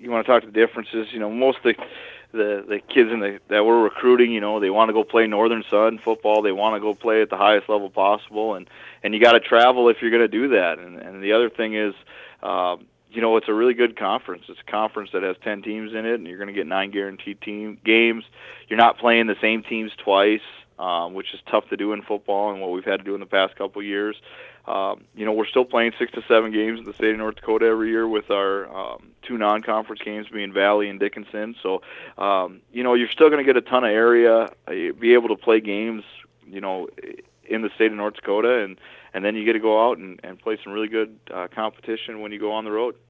you want to talk to the differences, most of the kids that we're recruiting, they want to go play Northern Sun football. They want to go play at the highest level possible, and you got to travel if you're going to do that. And the other thing is, it's a really good conference. It's a conference that has 10 teams in it, and you're going to get 9 guaranteed team games. You're not playing the same teams twice, which is tough to do in football and what we've had to do in the past couple of years. We're still playing 6 to 7 games in the state of North Dakota every year, with our 2 non-conference games being Valley and Dickinson. So, you're still going to get a ton of area, be able to play games, in the state of North Dakota, and then you get to go out and play some really good competition when you go on the road.